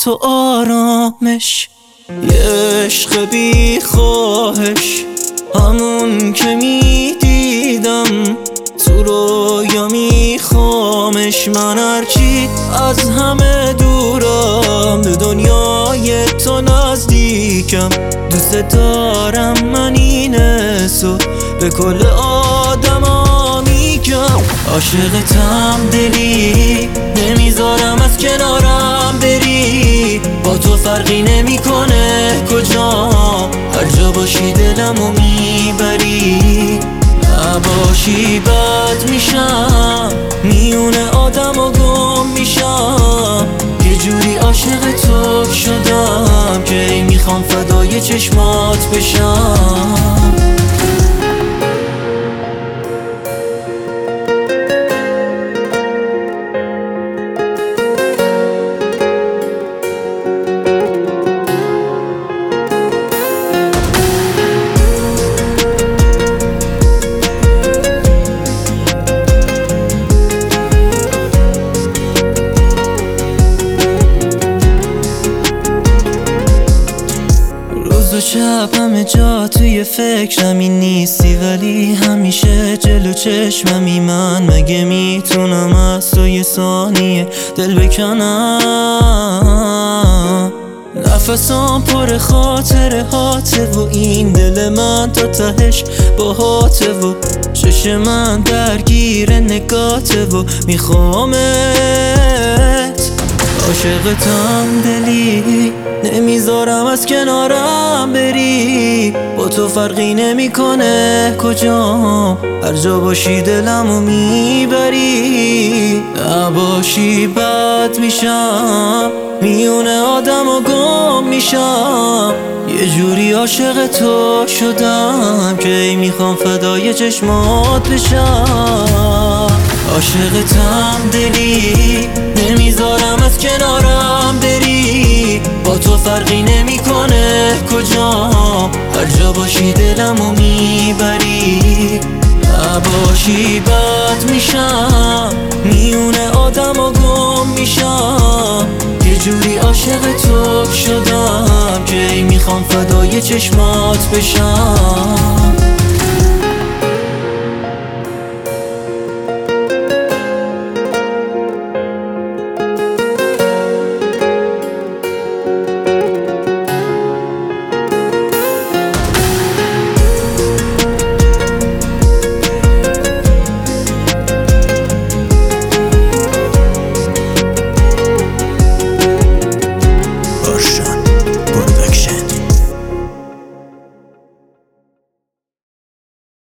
تو آرامش، یه عشق بی خواهش، همون که میدیدم تو رویا میخوامش. من هرچی از همه دورم، به دنیای تو نزدیکم. دوست دارم من این حسو به کل آدما میگم. عاشقتم دلی، نمیذارم از کنارم بری. با تو فرقی نمیکنه کجام، هر جا باشی دلمو میبری. نباشی بد میشم، میونه آدم و گم میشم. یه جوری عاشق تو شدم که میخوام فدای چشمات بشم. روز و شب همه جا توی فکرمی نیستی، ولی همیشه جلو چشممی. من مگه میتونم از تو یه ثانیه دل بکنم؟ نفسام پر خاطره هاته و این دل من تا تهش با هاته و چش من درگیر نگاته و میخوامت. عاشقتم دلی، نمیذارم از کنارم بری. با تو فرقی نمیکنه کجام، هر جا باشی دلمو میبری. نباشی بد میشم، میونه آدم و گم میشم. یه جوری عاشق تو شدم که میخوام فدای چشمات بشم. عاشقتم دلی، نمیذارم از کنارم بری. با تو فرقی نمیکنه کجام، هر جا باشی دلمو میبری. نباشی بد میشم، میونه آدم و گم میشم. یه جوری عاشق تو شدم که میخوام فدای چشمات بشم.